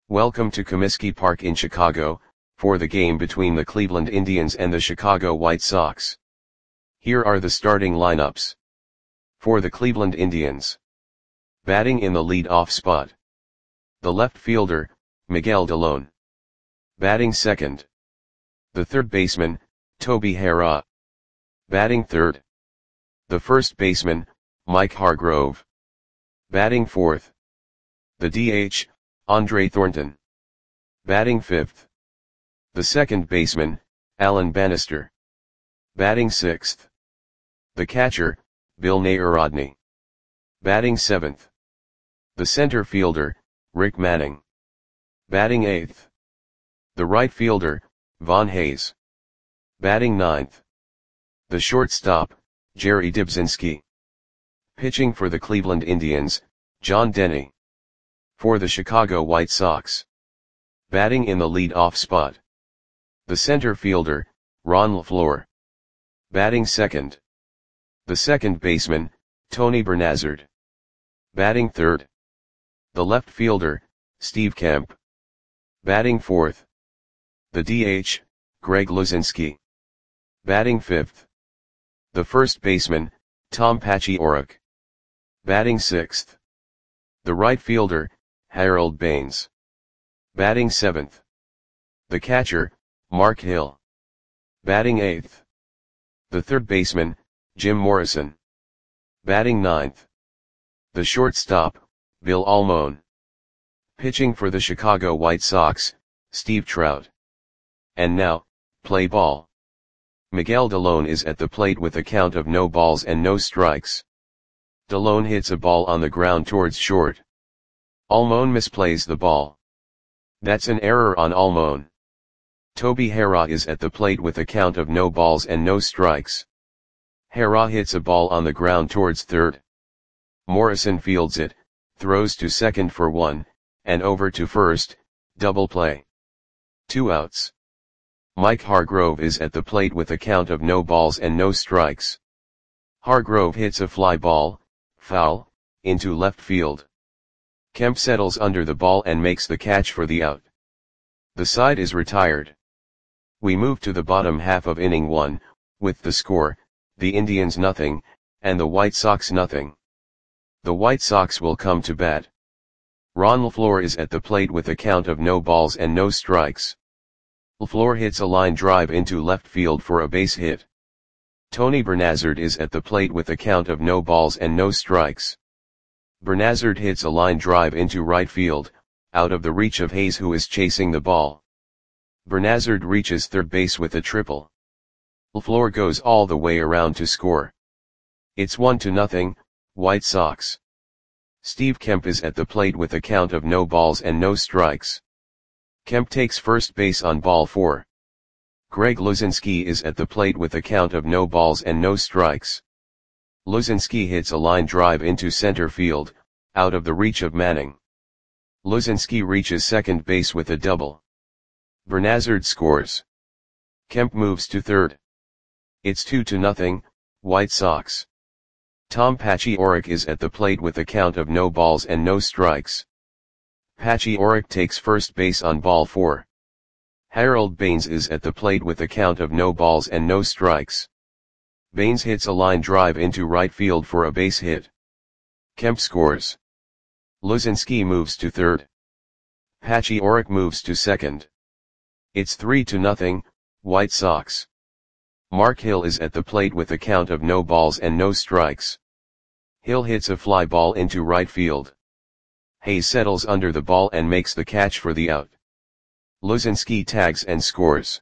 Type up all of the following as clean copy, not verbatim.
Welcome to Comiskey Park in Chicago, for the game between the Cleveland Indians and the Chicago White Sox. Here are the starting lineups. For the Cleveland Indians. Batting in the lead-off spot. The left fielder, Miguel Dalón. Batting second. The third baseman, Toby Harrah. Batting third. The first baseman, Mike Hargrove. Batting fourth. The DH, Andre Thornton. Batting fifth. The second baseman, Alan Bannister. Batting sixth. The catcher, Bill Narodny. Batting seventh. The center fielder, Rick Manning. Batting eighth. The right fielder, Von Hayes. Batting ninth. The shortstop, Jerry Dybzinski. Pitching for the Cleveland Indians, John Denny. For the Chicago White Sox. Batting in the lead-off spot. The center fielder, Ron LeFlore. Batting second. The second baseman, Tony Bernazard. Batting third. The left fielder, Steve Kemp. Batting fourth. The DH, Greg Luzinski. Batting fifth. The first baseman, Tom Paciorek. Batting sixth. The right fielder, Harold Baines. Batting seventh. The catcher, Mark Hill. Batting eighth. The third baseman, Jim Morrison. Batting ninth. The shortstop, Bill Almon. Pitching for the Chicago White Sox, Steve Trout. And now, play ball. Miguel Dalón is at the plate with a count of no balls and no strikes. Dalón hits a ball on the ground towards short. Almon misplays the ball. That's an error on Almon. Toby Harrah is at the plate with a count of no balls and no strikes. Harrah hits a ball on the ground towards third. Morrison fields it, throws to second for one, and over to first, double play. 2 outs. Mike Hargrove is at the plate with a count of no balls and no strikes. Hargrove hits a fly ball, foul, into left field. Kemp settles under the ball and makes the catch for the out. The side is retired. We move to the bottom half of inning 1, with the score, the Indians nothing, and the White Sox nothing. The White Sox will come to bat. Ron LeFlore is at the plate with a count of no balls and no strikes. LeFlore hits a line drive into left field for a base hit. Tony Bernazard is at the plate with a count of no balls and no strikes. Bernazard hits a line drive into right field, out of the reach of Hayes, who is chasing the ball. Bernazard reaches third base with a triple. LeFlore goes all the way around to score. It's 1-0, White Sox. Steve Kemp is at the plate with a count of no balls and no strikes. Kemp takes first base on ball 4. Greg Luzinski is at the plate with a count of no balls and no strikes. Luzinski hits a line drive into center field, out of the reach of Manning. Luzinski reaches second base with a double. Bernazard scores. Kemp moves to third. It's 2-0, White Sox. Tom Paciorek is at the plate with a count of no balls and no strikes. Paciorek takes first base on ball 4. Harold Baines is at the plate with a count of no balls and no strikes. Baines hits a line drive into right field for a base hit. Kemp scores. Luzinski moves to third. Paciorek moves to second. It's 3-0, White Sox. Mark Hill is at the plate with a count of no balls and no strikes. Hill hits a fly ball into right field. Hayes settles under the ball and makes the catch for the out. Luzinski tags and scores.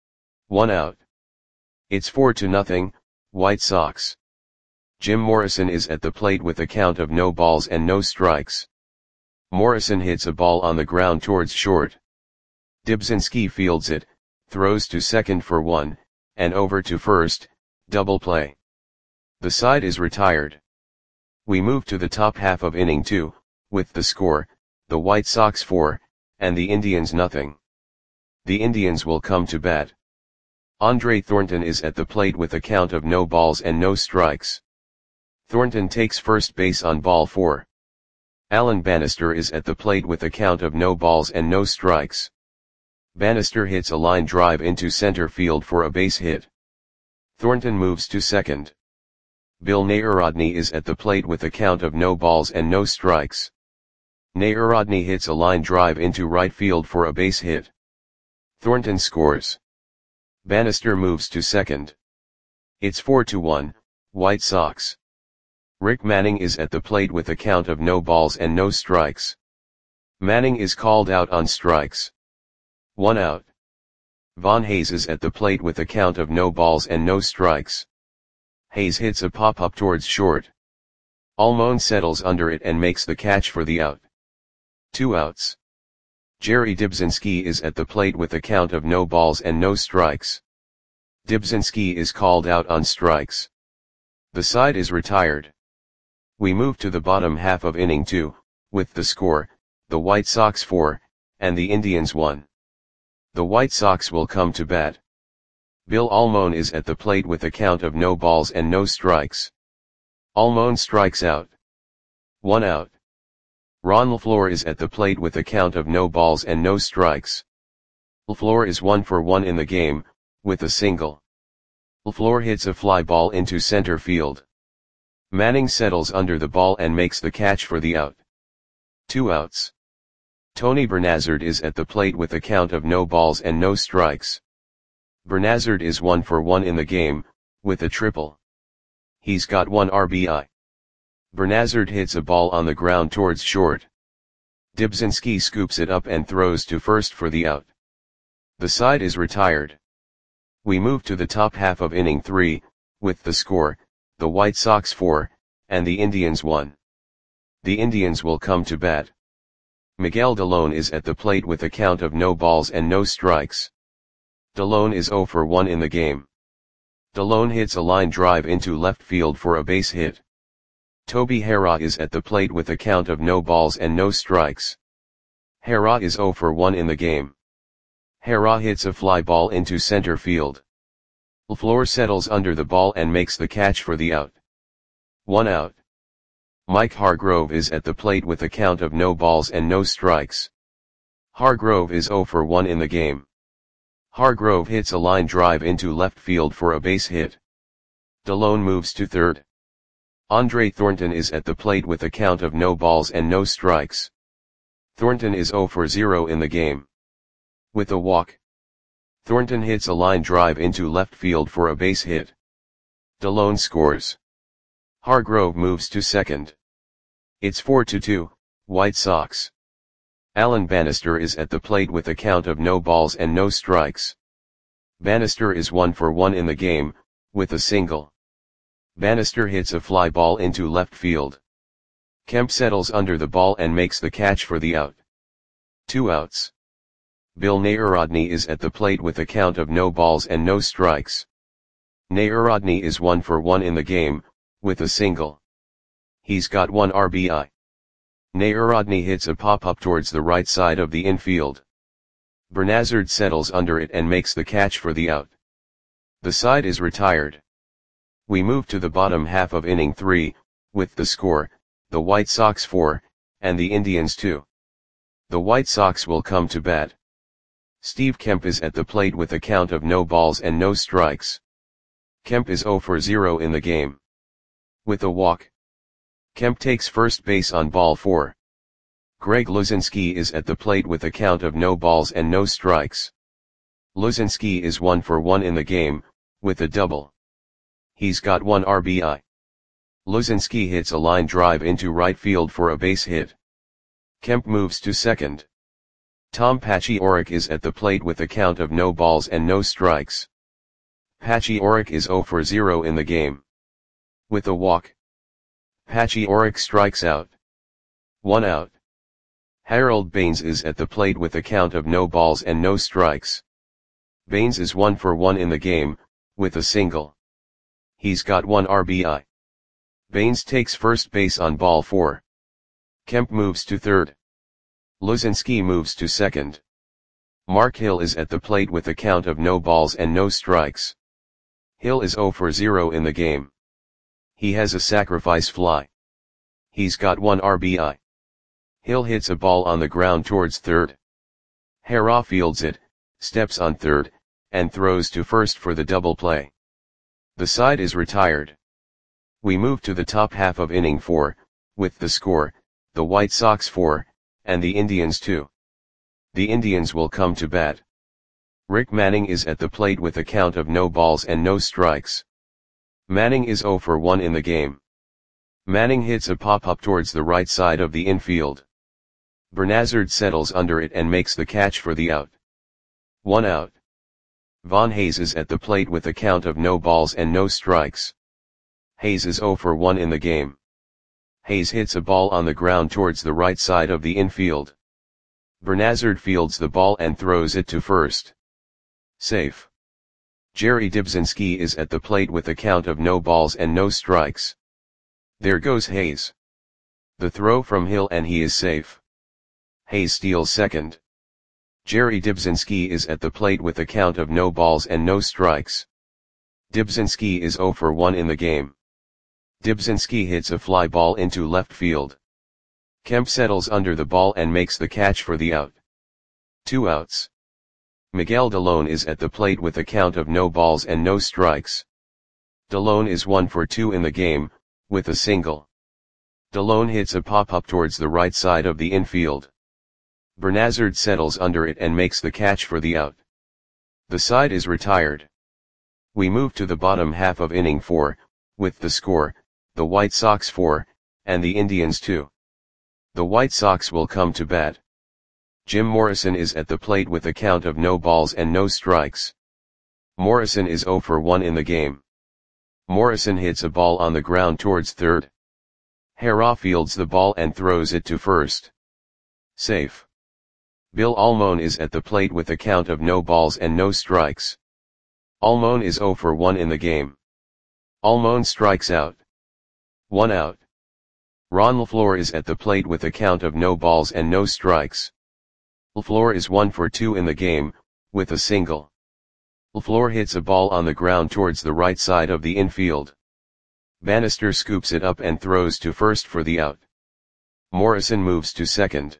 1 out. It's 4-0, White Sox. Jim Morrison is at the plate with a count of no balls and no strikes. Morrison hits a ball on the ground towards short. Dybzinski fields it, throws to second for one, and over to first, double play. The side is retired. We move to the top half of inning 2, with the score, the White Sox 4, and the Indians nothing. The Indians will come to bat. Andre Thornton is at the plate with a count of no balls and no strikes. Thornton takes first base on ball 4. Alan Bannister is at the plate with a count of no balls and no strikes. Bannister hits a line drive into center field for a base hit. Thornton moves to second. Bill Narodny is at the plate with a count of no balls and no strikes. Narodny hits a line drive into right field for a base hit. Thornton scores. Bannister moves to second. It's 4-1, White Sox. Rick Manning is at the plate with a count of no balls and no strikes. Manning is called out on strikes. 1 out. Von Hayes is at the plate with a count of no balls and no strikes. Hayes hits a pop-up towards short. Almon settles under it and makes the catch for the out. 2 outs. Jerry Dybzinski is at the plate with a count of no balls and no strikes. Dybzinski is called out on strikes. The side is retired. We move to the bottom half of inning 2, with the score, the White Sox 4, and the Indians 1. The White Sox will come to bat. Bill Almon is at the plate with a count of no balls and no strikes. Almon strikes out. 1 out. Ron LaFleur is at the plate with a count of no balls and no strikes. LaFleur is 1 for 1 in the game, with a single. LaFleur hits a fly ball into center field. Manning settles under the ball and makes the catch for the out. 2 outs. Tony Bernazard is at the plate with a count of no balls and no strikes. Bernazard is 1 for 1 in the game, with a triple. He's got 1 RBI. Bernazard hits a ball on the ground towards short. Dybzinski scoops it up and throws to first for the out. The side is retired. We move to the top half of inning 3, with the score, the White Sox 4, and the Indians 1. The Indians will come to bat. Miguel Dalone is at the plate with a count of no balls and no strikes. Dalone is 0 for 1 in the game. Dalone hits a line drive into left field for a base hit. Toby Harrah is at the plate with a count of no balls and no strikes. Harrah is 0 for 1 in the game. Harrah hits a fly ball into center field. LaFleur settles under the ball and makes the catch for the out. 1 out. Mike Hargrove is at the plate with a count of no balls and no strikes. Hargrove is 0 for 1 in the game. Hargrove hits a line drive into left field for a base hit. Dalone moves to third. Andre Thornton is at the plate with a count of no balls and no strikes. Thornton is 0 for 0 in the game. With a walk. Thornton hits a line drive into left field for a base hit. Dalone scores. Hargrove moves to second. It's 4-2, White Sox. Alan Bannister is at the plate with a count of no balls and no strikes. Bannister is 1 for 1 in the game, with a single. Bannister hits a fly ball into left field. Kemp settles under the ball and makes the catch for the out. 2 outs. Bill Narodny is at the plate with a count of no balls and no strikes. Narodny is 1 for 1 in the game, with a single. He's got 1 RBI. Narodny hits a pop-up towards the right side of the infield. Bernazard settles under it and makes the catch for the out. The side is retired. We move to the bottom half of inning 3, with the score, the White Sox 4, and the Indians 2. The White Sox will come to bat. Steve Kemp is at the plate with a count of no balls and no strikes. Kemp is 0 for 0 in the game. With a walk. Kemp takes first base on ball 4. Greg Luzinski is at the plate with a count of no balls and no strikes. Luzinski is 1 for 1 in the game, with a double. He's got 1 RBI. Luzinski hits a line drive into right field for a base hit. Kemp moves to second. Tom Paciorek is at the plate with a count of no balls and no strikes. Paciorek is 0 for 0 in the game. With a walk. Paciorek strikes out. 1 out. Harold Baines is at the plate with a count of no balls and no strikes. Baines is 1 for 1 in the game, with a single. He's got 1 RBI. Baines takes first base on ball 4. Kemp moves to third. Luzinski moves to second. Mark Hill is at the plate with a count of no balls and no strikes. Hill is 0 for 0 in the game. He has a sacrifice fly. He's got 1 RBI. Hill hits a ball on the ground towards third. Hera fields it, steps on third, and throws to first for the double play. The side is retired. We move to the top half of inning 4, with the score, the White Sox 4, and the Indians 2. The Indians will come to bat. Rick Manning is at the plate with a count of no balls and no strikes. Manning is 0 for 1 in the game. Manning hits a pop-up towards the right side of the infield. Bernazard settles under it and makes the catch for the out. 1 out. Von Hayes is at the plate with a count of no balls and no strikes. Hayes is 0 for 1 in the game. Hayes hits a ball on the ground towards the right side of the infield. Bernazard fields the ball and throws it to first. Safe. Jerry Dybzinski is at the plate with a count of no balls and no strikes. There goes Hayes. The throw from Hill and he is safe. Hayes steals second. Jerry Dybzinski is at the plate with a count of no balls and no strikes. Dybzinski is 0 for 1 in the game. Dybzinski hits a fly ball into left field. Kemp settles under the ball and makes the catch for the out. 2 outs. Miguel Delone is at the plate with a count of no balls and no strikes. Delone is 1 for 2 in the game, with a single. Delone hits a pop-up towards the right side of the infield. Bernazard settles under it and makes the catch for the out. The side is retired. We move to the bottom half of inning 4, with the score, the White Sox 4, and the Indians 2. The White Sox will come to bat. Jim Morrison is at the plate with a count of no balls and no strikes. Morrison is 0 for 1 in the game. Morrison hits a ball on the ground towards third. Hera fields the ball and throws it to first. Safe. Bill Almon is at the plate with a count of no balls and no strikes. Almon is 0 for 1 in the game. Almon strikes out. 1 out. Ron LaFleur is at the plate with a count of no balls and no strikes. LaFleur is 1 for 2 in the game, with a single. LaFleur hits a ball on the ground towards the right side of the infield. Bannister scoops it up and throws to first for the out. Morrison moves to second.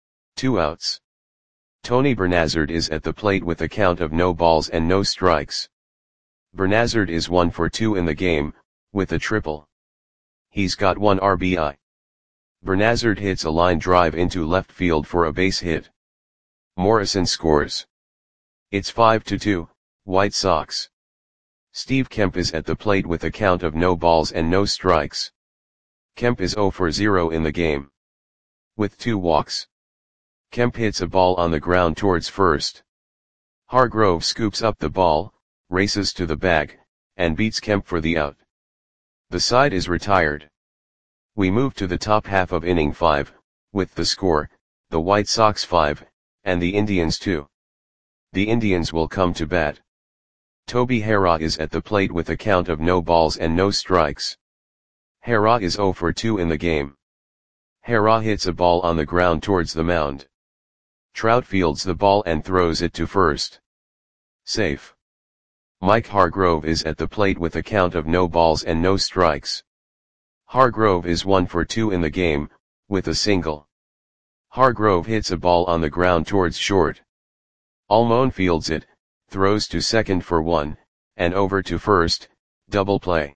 2 outs. Tony Bernazard is at the plate with a count of no balls and no strikes. Bernazard is 1 for 2 in the game, with a triple. He's got 1 RBI. Bernazard hits a line drive into left field for a base hit. Morrison scores. It's 5-2, White Sox. Steve Kemp is at the plate with a count of no balls and no strikes. Kemp is 0 for 0 in the game. With 2 walks. Kemp hits a ball on the ground towards first. Hargrove scoops up the ball, races to the bag, and beats Kemp for the out. The side is retired. We move to the top half of inning 5, with the score, the White Sox 5, and the Indians 2. The Indians will come to bat. Toby Hera is at the plate with a count of no balls and no strikes. Hera is 0 for 2 in the game. Hera hits a ball on the ground towards the mound. Trout fields the ball and throws it to first. Safe. Mike Hargrove is at the plate with a count of no balls and no strikes. Hargrove is 1 for 2 in the game, with a single. Hargrove hits a ball on the ground towards short. Almon fields it, throws to second for 1, and over to first, double play.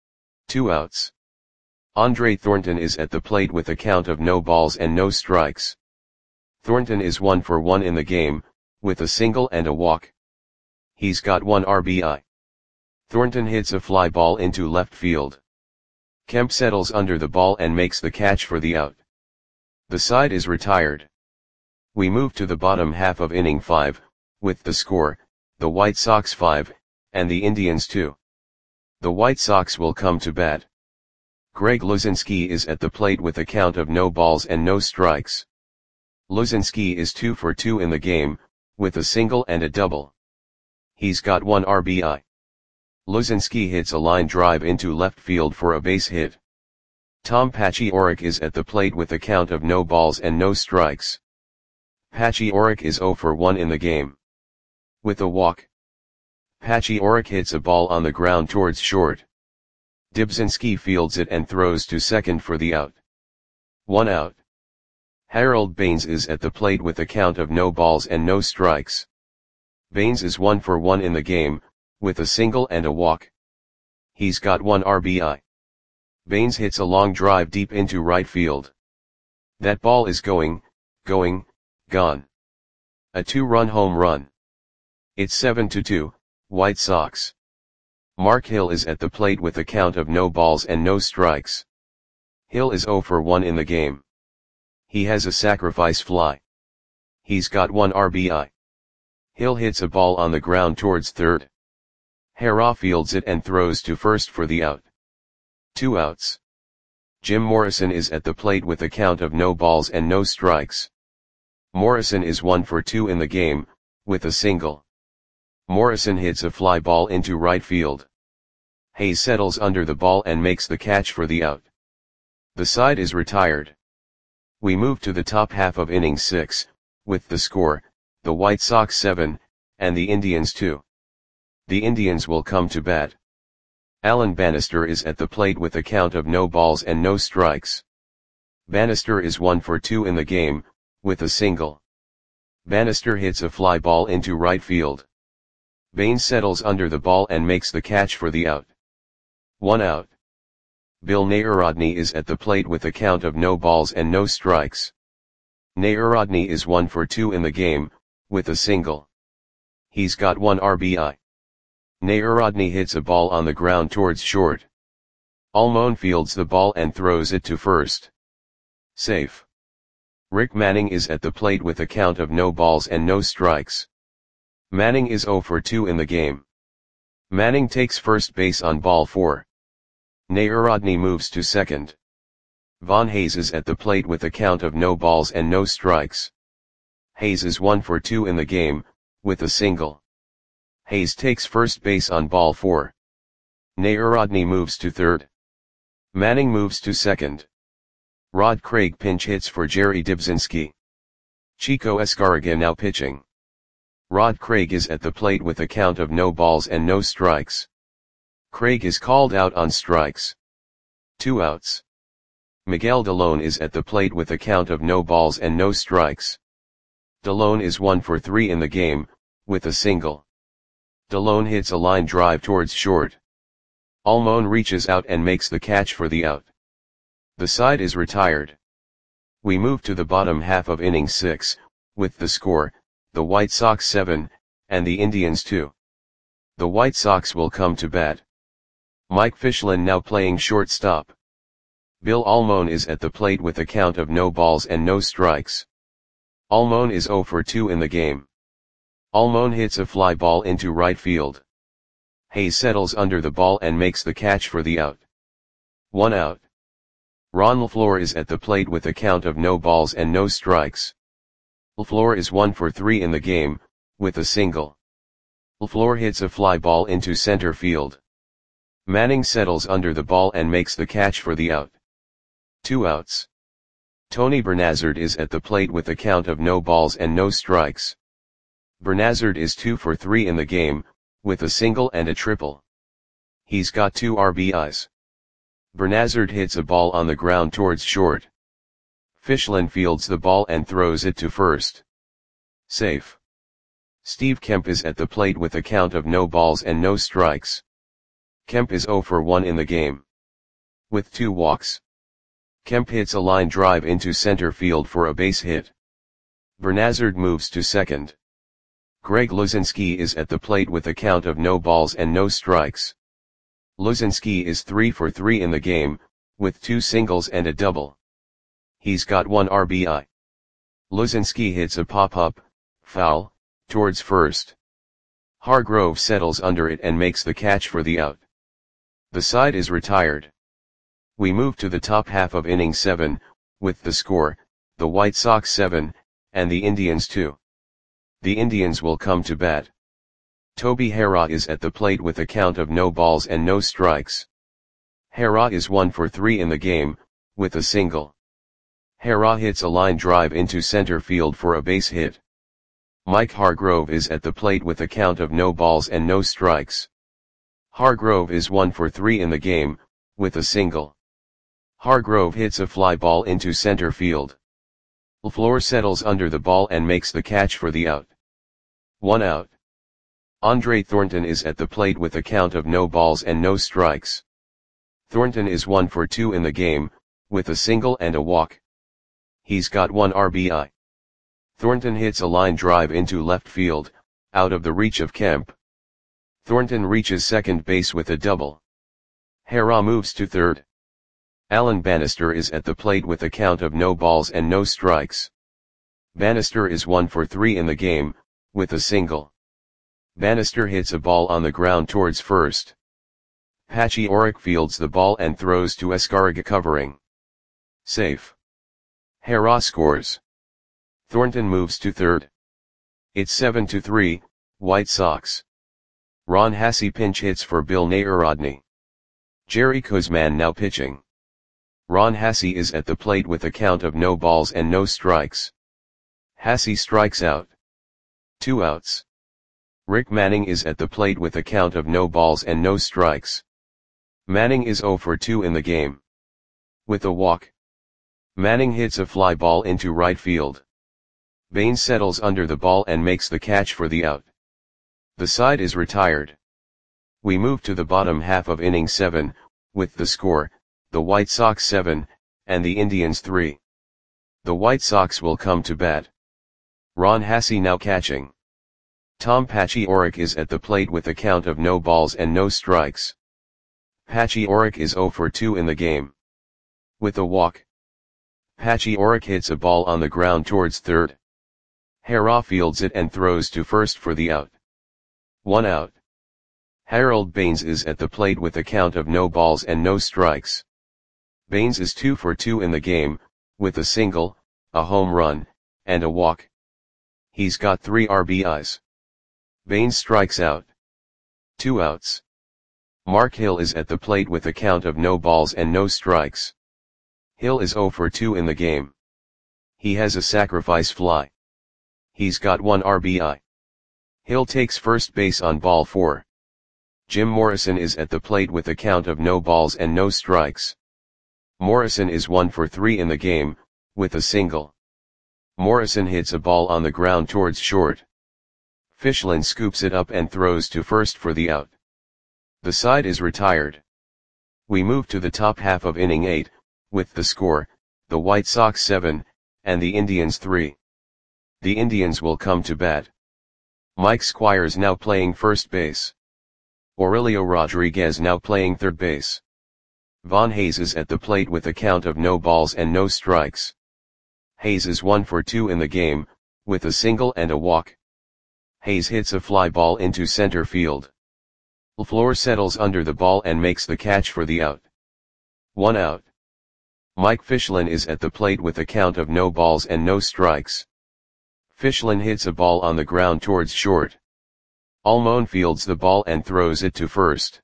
2 outs. Andre Thornton is at the plate with a count of no balls and no strikes. Thornton is 1 for 1 in the game, with a single and a walk. He's got 1 RBI. Thornton hits a fly ball into left field. Kemp settles under the ball and makes the catch for the out. The side is retired. We move to the bottom half of inning 5, with the score, the White Sox 5, and the Indians 2. The White Sox will come to bat. Greg Luzinski is at the plate with a count of no balls and no strikes. Luzinski is 2 for 2 in the game, with a single and a double. He's got 1 RBI. Luzinski hits a line drive into left field for a base hit. Tom Paciorek is at the plate with a count of no balls and no strikes. Paciorek is 0 for 1 in the game. With a walk. Paciorek hits a ball on the ground towards short. Dybzinski fields it and throws to second for the out. 1 out. Harold Baines is at the plate with a count of no balls and no strikes. Baines is 1 for 1 in the game, with a single and a walk. He's got 1 RBI. Baines hits a long drive deep into right field. That ball is gone. A 2-run home run. It's 7-2, White Sox. Mark Hill is at the plate with a count of no balls and no strikes. Hill is 0 for 1 in the game. He has a sacrifice fly. He's got 1 RBI. Hill hits a ball on the ground towards third. Harrah fields it and throws to first for the out. 2 outs. Jim Morrison is at the plate with a count of no balls and no strikes. Morrison is 1 for 2 in the game, with a single. Morrison hits a fly ball into right field. Hayes settles under the ball and makes the catch for the out. The side is retired. We move to the top half of inning 6, with the score, the White Sox 7, and the Indians 2. The Indians will come to bat. Alan Bannister is at the plate with a count of no balls and no strikes. Bannister is 1 for 2 in the game, with a single. Bannister hits a fly ball into right field. Baines settles under the ball and makes the catch for the out. 1 out. Bill Nayarodny is at the plate with a count of no balls and no strikes. Nayarodny is 1 for 2 in the game, with a single. He's got 1 RBI. Nayarodny hits a ball on the ground towards short. Almon fields the ball and throws it to first. Safe. Rick Manning is at the plate with a count of no balls and no strikes. Manning is 0 for 2 in the game. Manning takes first base on ball 4. Nayarodny moves to second. Von Hayes is at the plate with a count of no balls and no strikes. Hayes is 1 for 2 in the game, with a single. Hayes takes first base on ball 4. Nayarodny moves to third. Manning moves to second. Rod Craig pinch hits for Jerry Dibzinski. Chico Escarraga now pitching. Rod Craig is at the plate with a count of no balls and no strikes. Craig is called out on strikes. 2 outs. Miguel Delone is at the plate with a count of no balls and no strikes. Delone is 1 for 3 in the game, with a single. Delone hits a line drive towards short. Almon reaches out and makes the catch for the out. The side is retired. We move to the bottom half of inning 6, with the score, the White Sox 7, and the Indians 2. The White Sox will come to bat. Mike Fischlin now playing shortstop. Bill Almon is at the plate with a count of no balls and no strikes. Almon is 0 for 2 in the game. Almon hits a fly ball into right field. Hayes settles under the ball and makes the catch for the out. 1 out. Ron LaFleur is at the plate with a count of no balls and no strikes. LaFleur is 1 for 3 in the game, with a single. LaFleur hits a fly ball into center field. Manning settles under the ball and makes the catch for the out. 2 outs. Tony Bernazard is at the plate with a count of no balls and no strikes. Bernazard is 2 for 3 in the game, with a single and a triple. He's got 2 RBIs. Bernazard hits a ball on the ground towards short. Fischlin fields the ball and throws it to first. Safe. Steve Kemp is at the plate with a count of no balls and no strikes. Kemp is 0 for 1 in the game. With 2 walks. Kemp hits a line drive into center field for a base hit. Bernazard moves to second. Greg Luzinski is at the plate with a count of no balls and no strikes. Luzinski is 3 for 3 in the game, with 2 singles and a double. He's got 1 RBI. Luzinski hits a pop-up, foul, towards first. Hargrove settles under it and makes the catch for the out. The side is retired. We move to the top half of inning 7, with the score, the White Sox 7, and the Indians 2. The Indians will come to bat. Toby Harrah is at the plate with a count of no balls and no strikes. Harrah is 1 for 3 in the game, with a single. Harrah hits a line drive into center field for a base hit. Mike Hargrove is at the plate with a count of no balls and no strikes. Hargrove is 1 for 3 in the game, with a single. Hargrove hits a fly ball into center field. LaFleur settles under the ball and makes the catch for the out. 1 out. Andre Thornton is at the plate with a count of no balls and no strikes. Thornton is 1 for 2 in the game, with a single and a walk. He's got 1 RBI. Thornton hits a line drive into left field, out of the reach of Kemp. Thornton reaches second base with a double. Hera moves to third. Alan Bannister is at the plate with a count of no balls and no strikes. Bannister is 1 for 3 in the game, with a single. Bannister hits a ball on the ground towards first. Patchy Oric fields the ball and throws to Escarga covering. Safe. Hera scores. Thornton moves to third. It's 7-3, White Sox. Ron Hassey pinch hits for Bill Nayarodny. Jerry Kuzman now pitching. Ron Hassey is at the plate with a count of no balls and no strikes. Hassey strikes out. 2 outs. Rick Manning is at the plate with a count of no balls and no strikes. Manning is 0 for 2 in the game. With a walk. Manning hits a fly ball into right field. Baines settles under the ball and makes the catch for the out. The side is retired. We move to the bottom half of inning 7, with the score, the White Sox 7, and the Indians 3. The White Sox will come to bat. Ron Hassey now catching. Tom Patchy Oric is at the plate with a count of no balls and no strikes. Patchy Oric is 0 for 2 in the game. With a walk. Patchy Oric hits a ball on the ground towards third. Hera fields it and throws to first for the out. 1 out. Harold Baines is at the plate with a count of no balls and no strikes. Baines is 2 for 2 in the game, with a single, a home run, and a walk. He's got 3 RBIs. Baines strikes out. 2 outs. Mark Hill is at the plate with a count of no balls and no strikes. Hill is 0 for 2 in the game. He has a sacrifice fly. He's got 1 RBI. Hill takes first base on ball 4. Jim Morrison is at the plate with a count of no balls and no strikes. Morrison is 1 for 3 in the game, with a single. Morrison hits a ball on the ground towards short. Fischlin scoops it up and throws to first for the out. The side is retired. We move to the top half of inning 8, with the score, the White Sox 7, and the Indians 3. The Indians will come to bat. Mike Squires now playing first base. Aurelio Rodriguez now playing third base. Von Hayes is at the plate with a count of no balls and no strikes. Hayes is 1 for 2 in the game, with a single and a walk. Hayes hits a fly ball into center field. LaFleur settles under the ball and makes the catch for the out. 1 out. Mike Fischlin is at the plate with a count of no balls and no strikes. Fischlin hits a ball on the ground towards short. Almon fields the ball and throws it to first.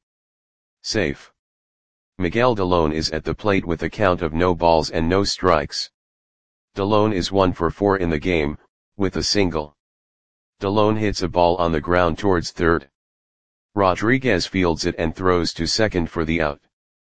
Safe. Miguel Delone is at the plate with a count of no balls and no strikes. Delone is 1 for 4 in the game, with a single. Delone hits a ball on the ground towards third. Rodriguez fields it and throws to second for the out.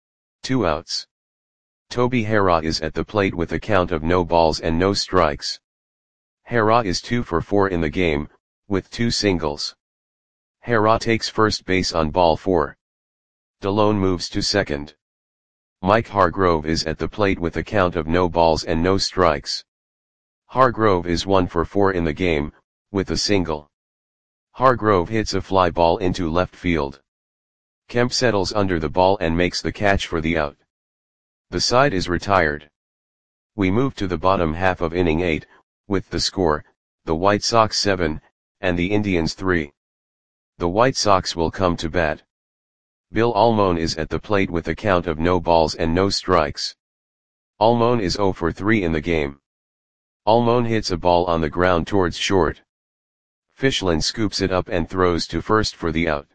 2 outs. Toby Hera is at the plate with a count of no balls and no strikes. Hera is 2 for 4 in the game, with 2 singles. Hera takes first base on ball 4. Delone moves to second. Mike Hargrove is at the plate with a count of no balls and no strikes. Hargrove is 1 for 4 in the game, with a single. Hargrove hits a fly ball into left field. Kemp settles under the ball and makes the catch for the out. The side is retired. We move to the bottom half of inning 8, with the score, the White Sox 7, and the Indians 3. The White Sox will come to bat. Bill Almon is at the plate with a count of no balls and no strikes. Almon is 0 for 3 in the game. Almon hits a ball on the ground towards short. Fischlin scoops it up and throws to first for the out.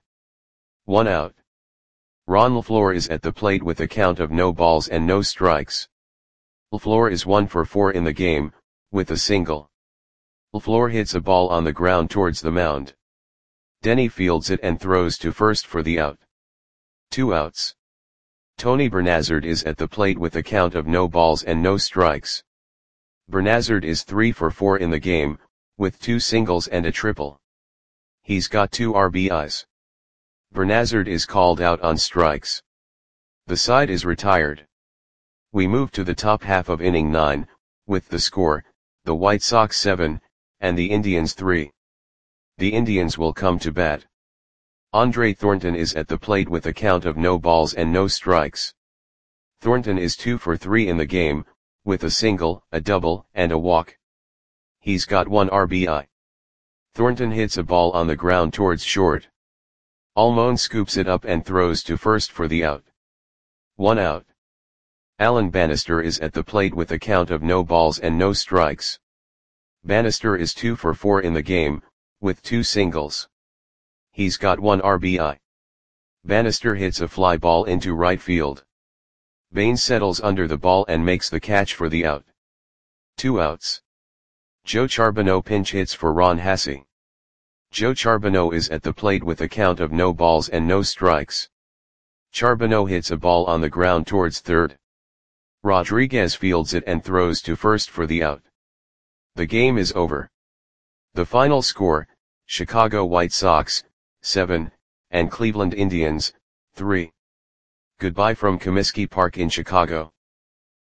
1 out. Ron LaFleur is at the plate with a count of no balls and no strikes. LaFleur is 1 for 4 in the game, with a single. LaFleur hits a ball on the ground towards the mound. Denny fields it and throws to first for the out. 2 outs. Tony Bernazard is at the plate with a count of no balls and no strikes. Bernazard is 3 for 4 in the game, with 2 singles and a triple. He's got 2 RBIs. Bernazard is called out on strikes. The side is retired. We move to the top half of inning 9, with the score, the White Sox 7, and the Indians 3. The Indians will come to bat. Andre Thornton is at the plate with a count of no balls and no strikes. Thornton is 2 for 3 in the game, with a single, a double, and a walk. He's got 1 RBI. Thornton hits a ball on the ground towards short. Almon scoops it up and throws to first for the out. 1 out. Alan Bannister is at the plate with a count of no balls and no strikes. Bannister is 2 for 4 in the game, with 2 singles. He's got 1 RBI. Bannister hits a fly ball into right field. Bain settles under the ball and makes the catch for the out. 2 outs. Joe Charbonneau pinch hits for Ron Hassey. Joe Charbonneau is at the plate with a count of no balls and no strikes. Charbonneau hits a ball on the ground towards third. Rodriguez fields it and throws to first for the out. The game is over. The final score, Chicago White Sox, 7, and Cleveland Indians, 3. Goodbye from Comiskey Park in Chicago.